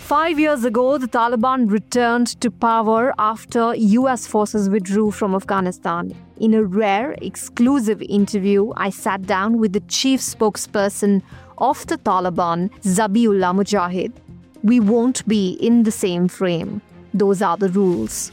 5 years ago, the Taliban returned to power after US forces withdrew from Afghanistan. In a rare, exclusive interview, I sat down with the chief spokesperson of the Taliban, Zabiullah Mujahid. We won't be in the same frame. Those are the rules.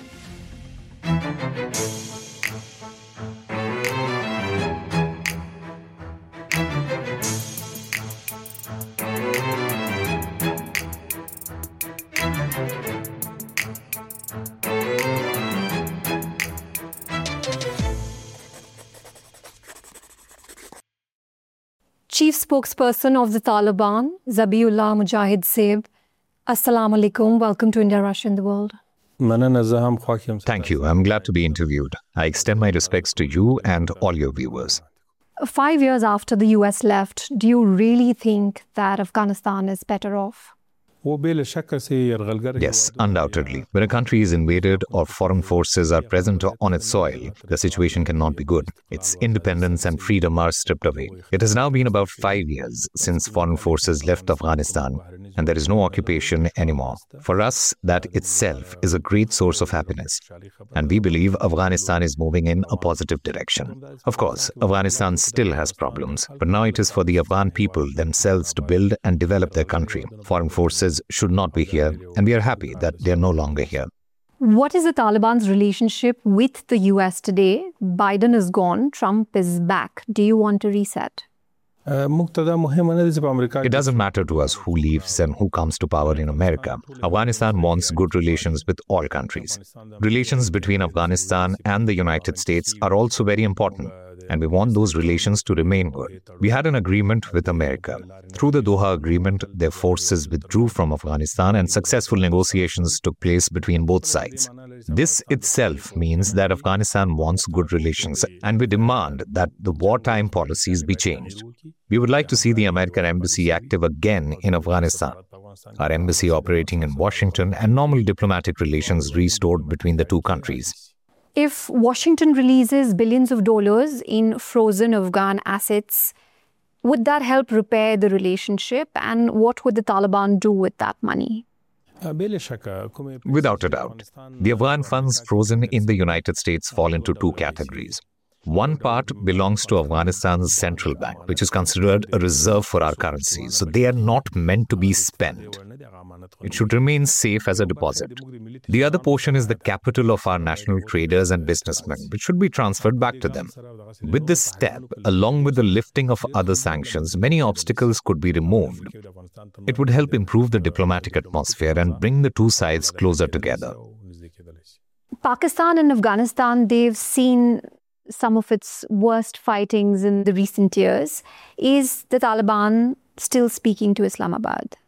Chief spokesperson of the Taliban, Zabiullah Mujahid Saib. Assalamu alaikum. Welcome to India, Russia and the World. Thank you. I'm glad to be interviewed. I extend my respects to you and all your viewers. 5 years after the US left, do you really think that Afghanistan is better off? Yes, undoubtedly. When a country is invaded or foreign forces are present on its soil, the situation cannot be good. Its independence and freedom are stripped away. It has now been about 5 years since foreign forces left Afghanistan, and there is no occupation anymore. For us, that itself is a great source of happiness. And we believe Afghanistan is moving in a positive direction. Of course, Afghanistan still has problems, but now it is for the Afghan people themselves to build and develop their country. Foreign forces should not be here, and we are happy that they are no longer here. What is the Taliban's relationship with the US today? Biden is gone, Trump is back. Do you want to reset? It doesn't matter to us who leaves and who comes to power in America. Afghanistan wants good relations with all countries. Relations between Afghanistan and the United States are also very important, and we want those relations to remain good. We had an agreement with America. Through the Doha Agreement, their forces withdrew from Afghanistan and successful negotiations took place between both sides. This itself means that Afghanistan wants good relations, and we demand that the wartime policies be changed. We would like to see the American embassy active again in Afghanistan, our embassy operating in Washington, and normal diplomatic relations restored between the two countries. If Washington releases billions of dollars in frozen Afghan assets, would that help repair the relationship? And what would the Taliban do with that money? Without a doubt, the Afghan funds frozen in the United States fall into two categories. One part belongs to Afghanistan's central bank, which is considered a reserve for our currency, so they are not meant to be spent. It should remain safe as a deposit. The other portion is the capital of our national traders and businessmen, which should be transferred back to them. With this step, along with the lifting of other sanctions, many obstacles could be removed. It would help improve the diplomatic atmosphere and bring the two sides closer together. Pakistan and Afghanistan, they've seen some of its worst fightings in the recent years. Is the Taliban still speaking to Islamabad?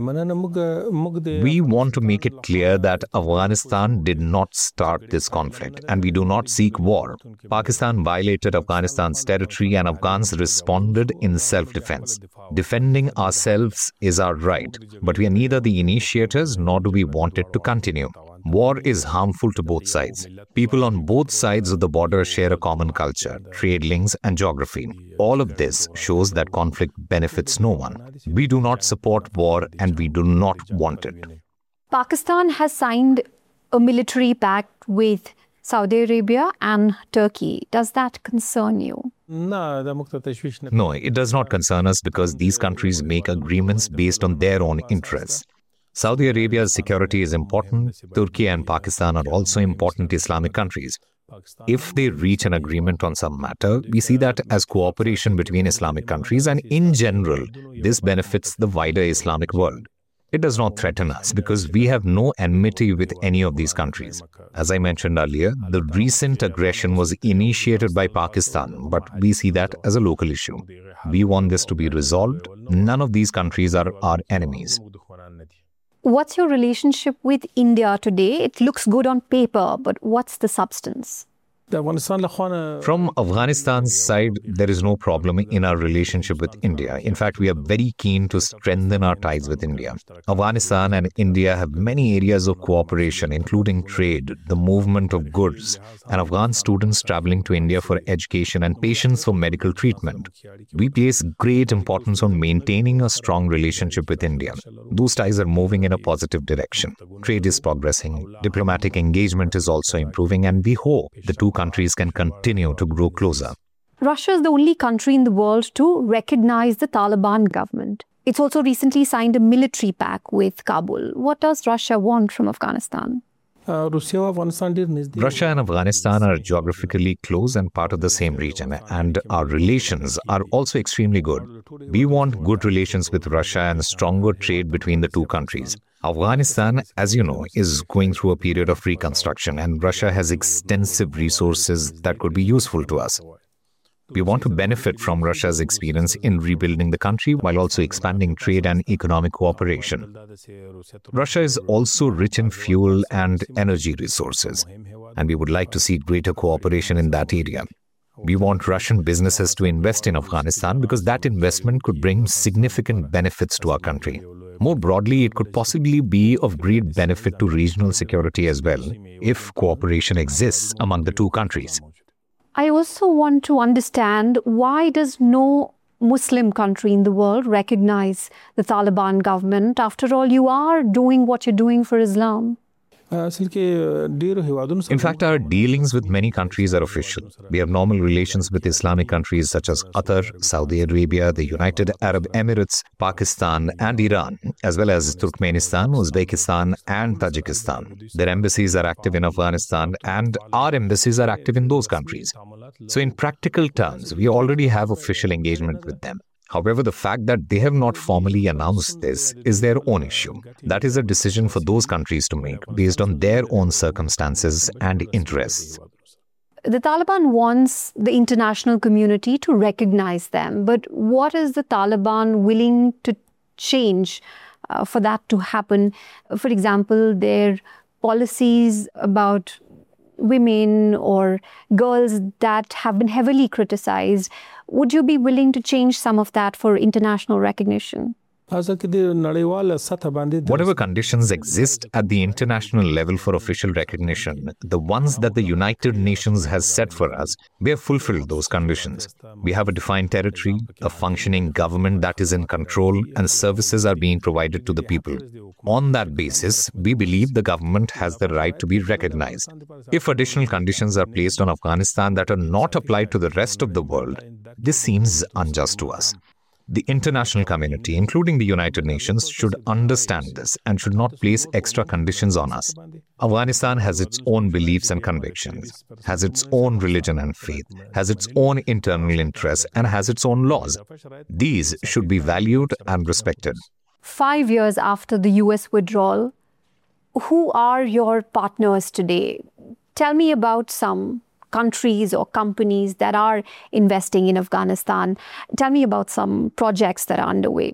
We want to make it clear that Afghanistan did not start this conflict, and we do not seek war. Pakistan violated Afghanistan's territory, and Afghans responded in self-defense. Defending ourselves is our right, but we are neither the initiators nor do we want it to continue. War is harmful to both sides. People on both sides of the border share a common culture, trade links, and geography. All of this shows that conflict benefits no one. We do not support war, and we do not want it. Pakistan has signed a military pact with Saudi Arabia and Turkey. Does that concern you? No, it does not concern us because these countries make agreements based on their own interests. Saudi Arabia's security is important. Turkey and Pakistan are also important Islamic countries. If they reach an agreement on some matter, we see that as cooperation between Islamic countries, and in general, this benefits the wider Islamic world. It does not threaten us because we have no enmity with any of these countries. As I mentioned earlier, the recent aggression was initiated by Pakistan, but we see that as a local issue. We want this to be resolved. None of these countries are our enemies. What's your relationship with India today? It looks good on paper, but what's the substance? From Afghanistan's side, there is no problem in our relationship with India. In fact, we are very keen to strengthen our ties with India. Afghanistan and India have many areas of cooperation, including trade, the movement of goods, and Afghan students traveling to India for education and patients for medical treatment. We place great importance on maintaining a strong relationship with India. Those ties are moving in a positive direction. Trade is progressing, diplomatic engagement is also improving, and we hope the two countries can continue to grow closer. Russia is the only country in the world to recognize the Taliban government. It's also recently signed a military pact with Kabul. What does Russia want from Afghanistan? Russia and Afghanistan are geographically close and part of the same region, and our relations are also extremely good. We want good relations with Russia and stronger trade between the two countries. Afghanistan, as you know, is going through a period of reconstruction, and Russia has extensive resources that could be useful to us. We want to benefit from Russia's experience in rebuilding the country while also expanding trade and economic cooperation. Russia is also rich in fuel and energy resources, and we would like to see greater cooperation in that area. We want Russian businesses to invest in Afghanistan because that investment could bring significant benefits to our country. More broadly, it could possibly be of great benefit to regional security as well, if cooperation exists among the two countries. I also want to understand, why does no Muslim country in the world recognize the Taliban government? After all, you are doing what you're doing for Islam. In fact, our dealings with many countries are official. We have normal relations with Islamic countries such as Qatar, Saudi Arabia, the United Arab Emirates, Pakistan and Iran, as well as Turkmenistan, Uzbekistan and Tajikistan. Their embassies are active in Afghanistan and our embassies are active in those countries. So in practical terms, we already have official engagement with them. However, the fact that they have not formally announced this is their own issue. That is a decision for those countries to make based on their own circumstances and interests. The Taliban wants the international community to recognize them, but what is the Taliban willing to change for that to happen? For example, their policies about women or girls that have been heavily criticized. Would you be willing to change some of that for international recognition? Whatever conditions exist at the international level for official recognition, the ones that the United Nations has set for us, we have fulfilled those conditions. We have a defined territory, a functioning government that is in control, and services are being provided to the people. On that basis, we believe the government has the right to be recognized. If additional conditions are placed on Afghanistan that are not applied to the rest of the world, this seems unjust to us. The international community, including the United Nations, should understand this and should not place extra conditions on us. Afghanistan has its own beliefs and convictions, has its own religion and faith, has its own internal interests, and has its own laws. These should be valued and respected. 5 years after the US withdrawal, who are your partners today? Tell me about some countries or companies that are investing in Afghanistan. Tell me about some projects that are underway.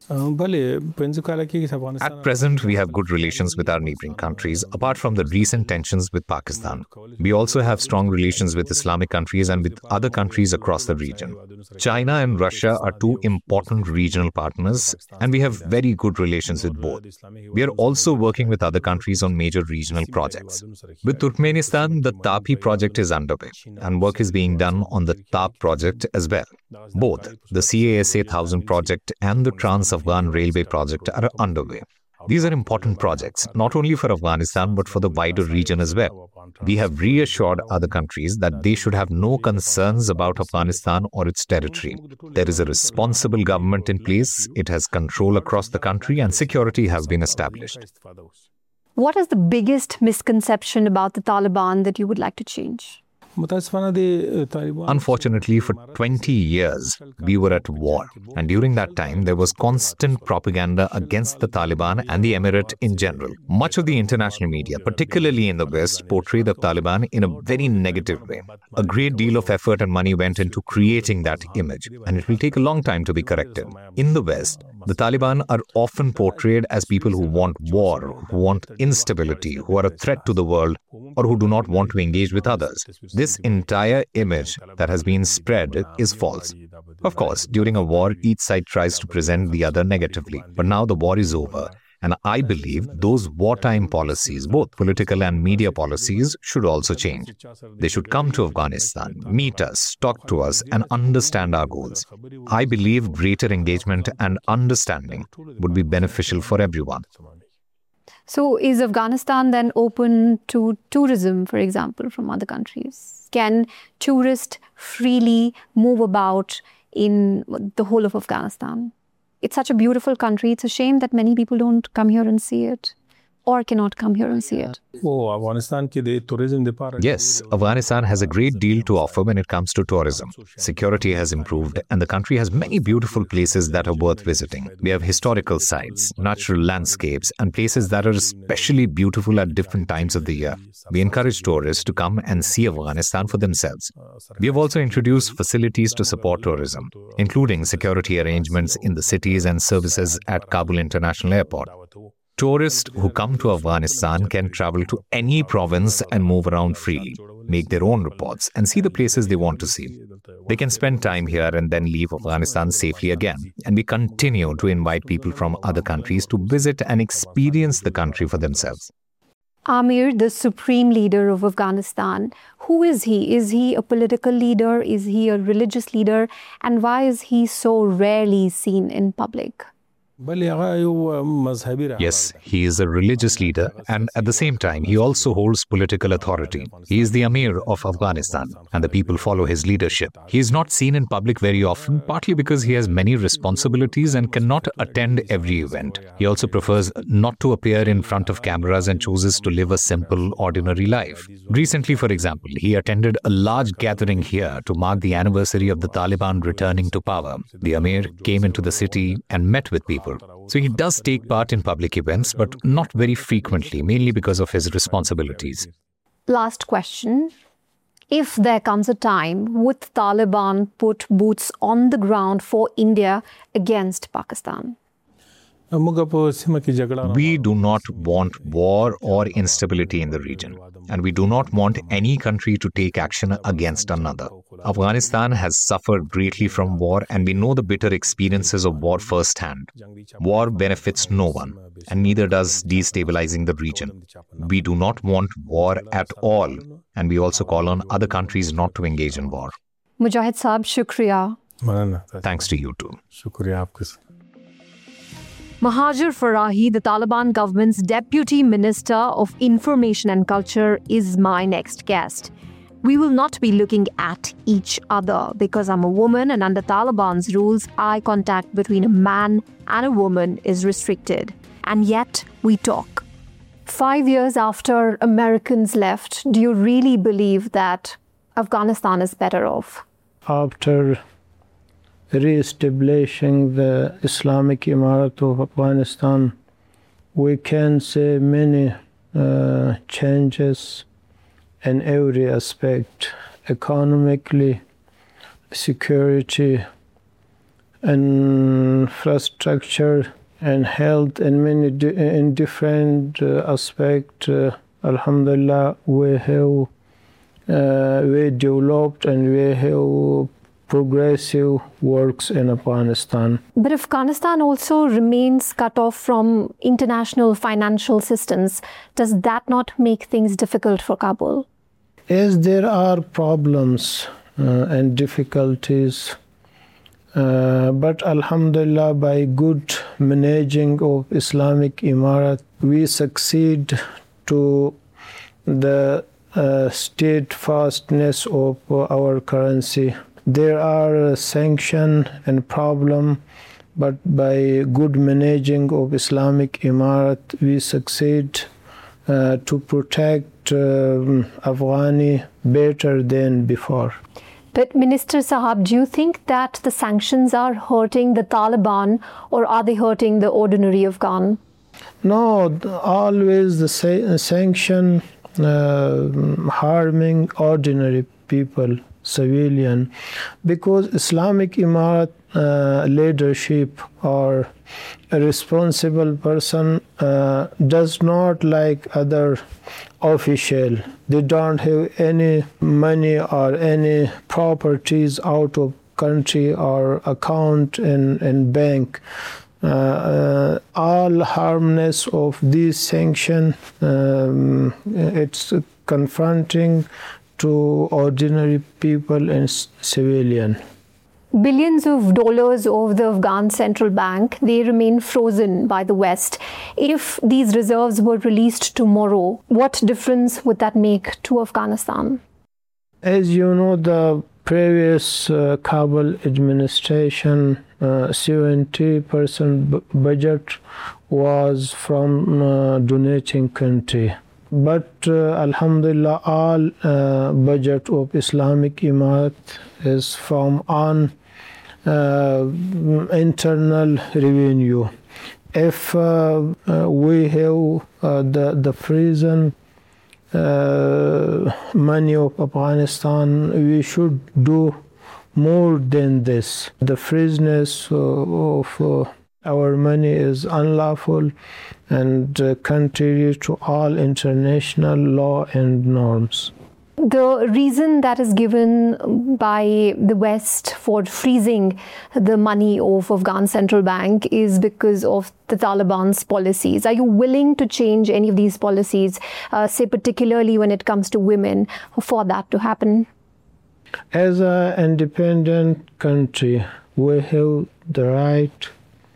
At present, we have good relations with our neighboring countries, apart from the recent tensions with Pakistan. We also have strong relations with Islamic countries and with other countries across the region. China and Russia are two important regional partners, and we have very good relations with both. We are also working with other countries on major regional projects. With Turkmenistan, the TAPI project is underway, and work is being done on the TAP project as well. Both the CASA 1000 project and the Trans-Afghan Railway project are underway. These are important projects, not only for Afghanistan, but for the wider region as well. We have reassured other countries that they should have no concerns about Afghanistan or its territory. There is a responsible government in place, it has control across the country, and security has been established. What is the biggest misconception about the Taliban that you would like to change? Unfortunately, for 20 years, we were at war. And during that time, there was constant propaganda against the Taliban and the emirate in general. Much of the international media, particularly in the West, portrayed the Taliban in a very negative way. A great deal of effort and money went into creating that image, and it will take a long time to be corrected. In the West, the Taliban are often portrayed as people who want war, who want instability, who are a threat to the world. or who do not want to engage with others. This entire image that has been spread is false. Of course, during a war, each side tries to present the other negatively. But now the war is over. And I believe those wartime policies, both political and media policies, should also change. They should come to Afghanistan, meet us, talk to us, and understand our goals. I believe greater engagement and understanding would be beneficial for everyone. So is Afghanistan then open to tourism, for example, from other countries? Can tourists freely move about in the whole of Afghanistan? It's such a beautiful country. It's a shame that many people don't come here and see it, or cannot come here and see it. Yes, Afghanistan has a great deal to offer when it comes to tourism. Security has improved and the country has many beautiful places that are worth visiting. We have historical sites, natural landscapes, and places that are especially beautiful at different times of the year. We encourage tourists to come and see Afghanistan for themselves. We have also introduced facilities to support tourism, including security arrangements in the cities and services at Kabul International Airport. Tourists who come to Afghanistan can travel to any province and move around freely, make their own reports, and see the places they want to see. They can spend time here and then leave Afghanistan safely again. And we continue to invite people from other countries to visit and experience the country for themselves. Amir, the supreme leader of Afghanistan, who is he? Is he a political leader? Is he a religious leader? And why is he so rarely seen in public? Yes, he is a religious leader, and at the same time, he also holds political authority. He is the Amir of Afghanistan, and the people follow his leadership. He is not seen in public very often, partly because he has many responsibilities and cannot attend every event. He also prefers not to appear in front of cameras and chooses to live a simple, ordinary life. Recently, for example, he attended a large gathering here to mark the anniversary of the Taliban returning to power. The Amir came into the city and met with people. So he does take part in public events, but not very frequently, mainly because of his responsibilities. Last question. If there comes a time, would Taliban put boots on the ground for India against Pakistan? We do not want war or instability in the region, and we do not want any country to take action against another. Afghanistan has suffered greatly from war, and we know the bitter experiences of war firsthand. War benefits no one, and neither does destabilizing the region. We do not want war at all, and we also call on other countries not to engage in war. Mujahid Saab, shukriya. Thanks to you too. Mahajer Farahi, the Taliban government's Deputy Minister of Information and Culture, is my next guest. We will not be looking at each other because I'm a woman, and under Taliban's rules, eye contact between a man and a woman is restricted. And yet, we talk. 5 years after Americans left, do you really believe that Afghanistan is better off? After re-establishing the Islamic Emirate of Afghanistan, we can say many changes in every aspect, economically, security, infrastructure, and health, and many in different aspects. Alhamdulillah, we have we developed and we have progressive works in Afghanistan. But Afghanistan also remains cut off from international financial assistance. Does that not make things difficult for Kabul? Yes, there are problems and difficulties, but Alhamdulillah, by good managing of Islamic Emirate, we succeed to the steadfastness of our currency. There are sanctions and problems, but by good managing of Islamic Emirate, we succeed to protect Afghani better than before. But Minister Sahab, do you think that the sanctions are hurting the Taliban, or are they hurting the ordinary Afghan? No, always the sanction harming ordinary people, civilian, because Islamic Emirate leadership or a responsible person does not like other official. They don't have any money or any properties out of country or account in bank. All harmness of these sanctions, it's confronting to ordinary people and civilian. Billions of dollars of the Afghan central bank, they remain frozen by the West. If these reserves were released tomorrow, what difference would that make to Afghanistan? As you know, the previous Kabul administration, 70% budget was from donating country. But Alhamdulillah, all budget of Islamic Emirat is from on internal revenue. If we have the prison money of Afghanistan, we should do more than this. The freeness of our money is unlawful and contrary to all international law and norms. The reason that is given by the West for freezing the money of Afghan central bank is because of the Taliban's policies. Are you willing to change any of these policies, say particularly when it comes to women, for that to happen? As an independent country, we have the right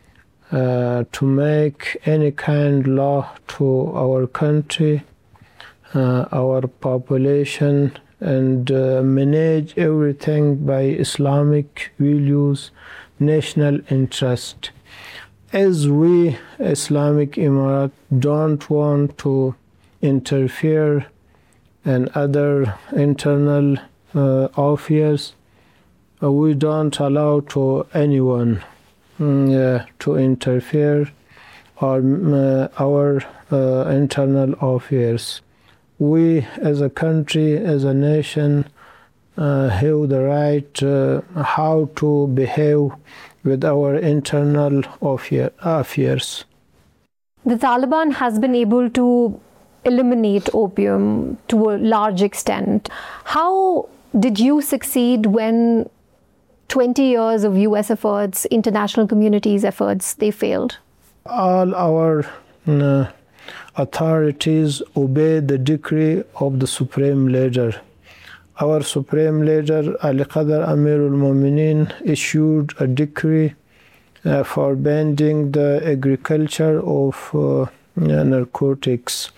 to make any kind of law to our country, our population, and manage everything by Islamic values, national interest. As we, Islamic Emirat, don't want to interfere in other internal affairs, we don't allow to anyone to interfere on our internal affairs. We, as a country, as a nation, have the right how to behave with our internal affairs. The Taliban has been able to eliminate opium to a large extent. How did you succeed when 20 years of US efforts, international community's efforts, they failed? All our authorities obey the decree of the Supreme Leader. Our Supreme Leader, Ali Qadr Amirul Mu'mineen, issued a decree forbidding the agriculture of narcotics.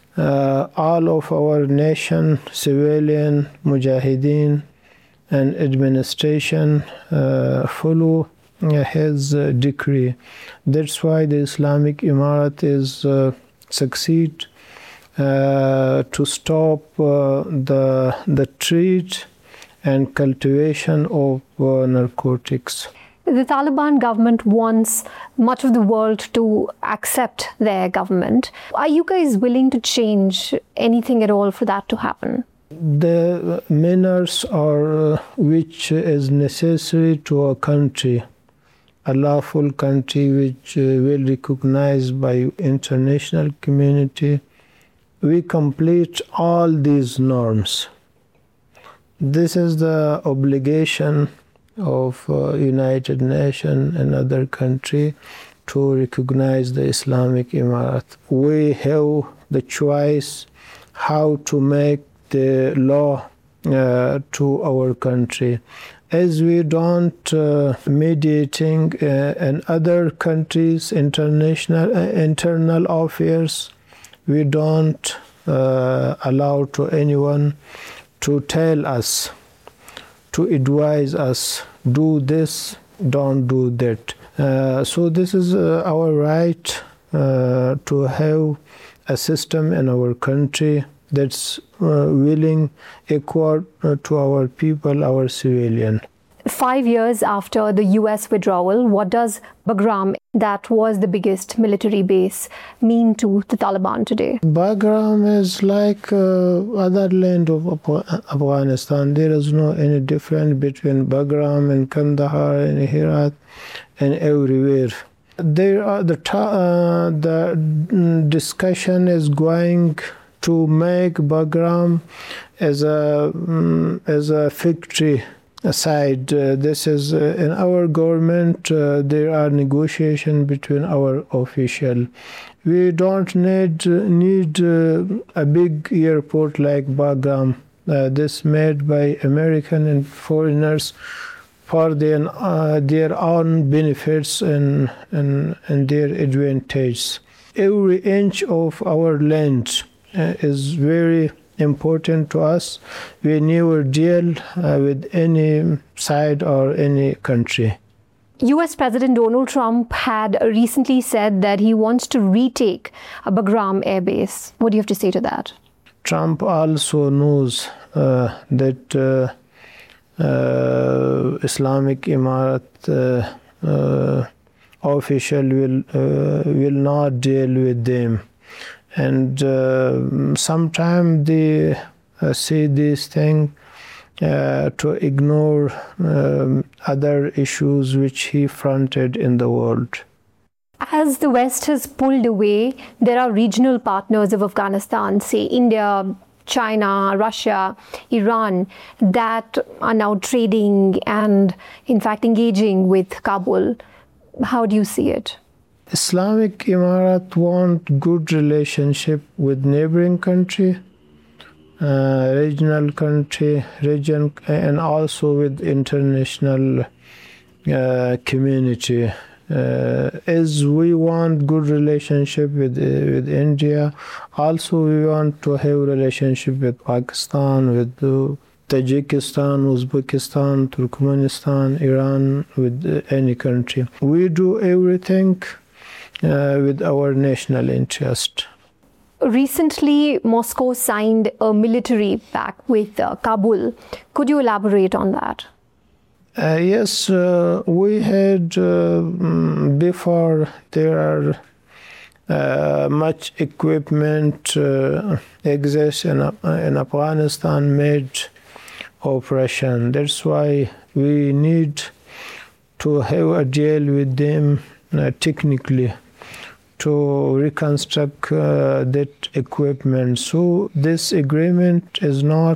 All of our nation, civilian, mujahideen, and administration follow his decree. That's why the Islamic Emirat is succeed to stop the trade and cultivation of narcotics. The Taliban government wants much of the world to accept their government. Are you guys willing to change anything at all for that to happen? The manners are which is necessary to a country, a lawful country which will recognized by international community. We complete all these norms. This is the obligation of United Nations and other country to recognize the Islamic Emirat. We have the choice how to make the law to our country. As we don't mediating in other countries' internal affairs, we don't allow to anyone to tell us, to advise us, do this, don't do that. So this is our right to have a system in our country that's willing, equal to our people, our civilian. 5 years after the US withdrawal, what does Bagram, that was the biggest military base, mean to the Taliban today? Bagram is like other land of Afghanistan. There is no any difference between Bagram and Kandahar and Herat and everywhere. There are the discussion is going to make Bagram as a victory side. This is in our government. There are negotiations between our officials. We don't need a big airport like Bagram. This made by American and foreigners for their own benefits and their advantage. Every inch of our land is very important to us. We never deal with any side or any country. US President Donald Trump had recently said that he wants to retake Bagram Air Base. What do you have to say to that? Trump also knows that Islamic Emirat official will not deal with them. And sometimes they say this thing to ignore other issues which he fronted in the world. As the West has pulled away, there are regional partners of Afghanistan, say India, China, Russia, Iran, that are now trading and in fact engaging with Kabul. How do you see it? Islamic Emirat want good relationship with neighboring country, regional country, region, and also with international community. As we want good relationship with India, also we want to have relationship with Pakistan, with Tajikistan, Uzbekistan, Turkmenistan, Iran, with any country. We do everything with our national interest. Recently, Moscow signed a military pact with Kabul. Could you elaborate on that? Yes, we had before there are much equipment exists in Afghanistan made operation. That's why we need to have a deal with them technically to reconstruct that equipment. So this agreement is not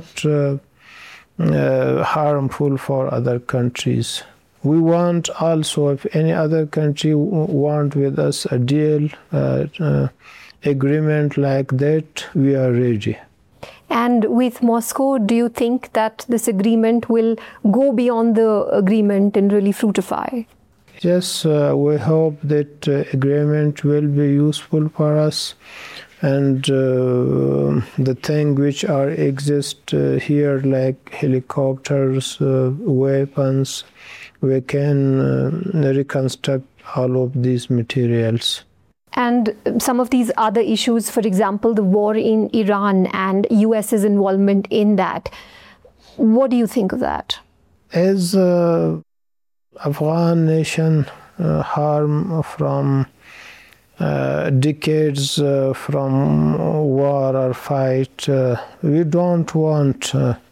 harmful for other countries. We want also, if any other country want with us a deal, agreement like that, we are ready. And with Moscow, do you think that this agreement will go beyond the agreement and really fructify? Yes, we hope that agreement will be useful for us, and the thing which are exist here, like helicopters, weapons, we can reconstruct all of these materials. And some of these other issues, for example, the war in Iran and US's involvement in that, what do you think of that? As Afghan nation harm from decades from war or fight, we don't want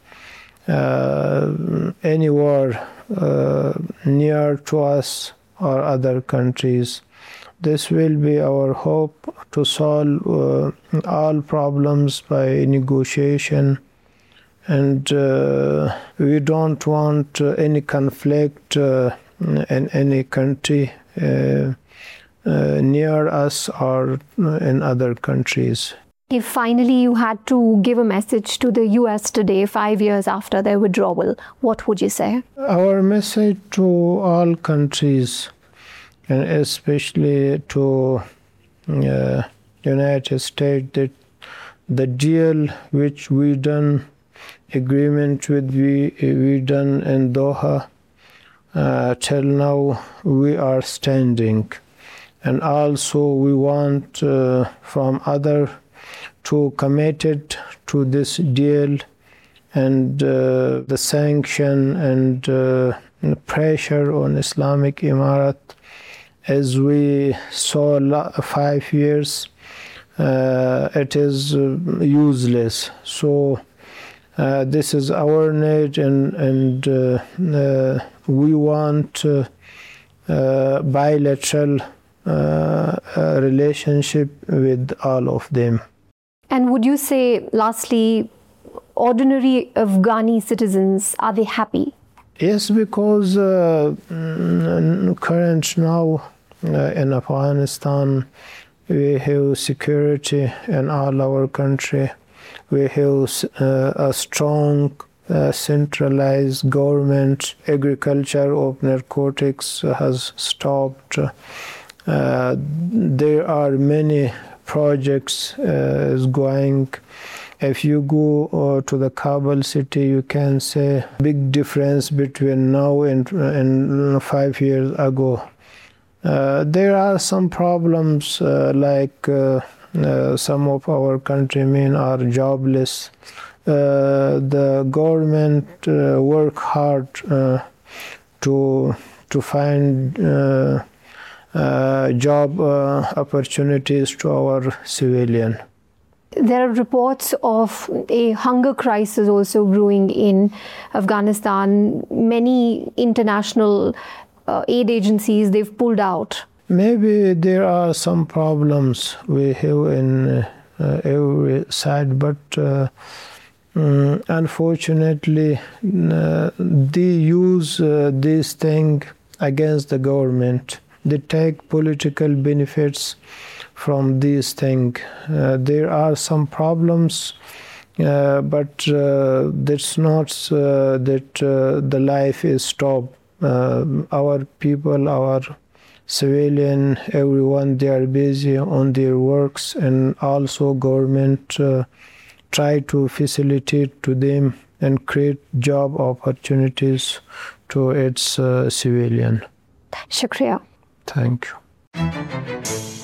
any war near to us or other countries. This will be our hope to solve all problems by negotiation, and we don't want any conflict in any country near us or in other countries. If finally you had to give a message to the US today, 5 years after their withdrawal, what would you say? Our message to all countries, and especially to United States, that the deal which we done, agreement we done in Doha, till now we are standing. And also we want from other to committed to this deal, and the sanction and pressure on Islamic Emirat. As we saw 5 years, it is useless. So this is our need, and we want bilateral relationship with all of them. And would you say, lastly, ordinary Afghani citizens, are they happy? Yes, because current now in Afghanistan, we have security in all our country. We have a strong centralized government. Agriculture of narcotics has stopped. There are many projects is going. If you go to the Kabul city, you can see big difference between now and 5 years ago. There are some problems like some of our countrymen are jobless. The government work hard to find job opportunities to our civilian. There are reports of a hunger crisis also brewing in Afghanistan. Many international aid agencies, they've pulled out. Maybe there are some problems we have in every side, but unfortunately, they use this thing against the government. They take political benefits from these things. There are some problems, but that's not that the life is stopped. Our people, our civilian, everyone, they are busy on their works, and also government try to facilitate to them and create job opportunities to its civilian. Shukriya. Thank you.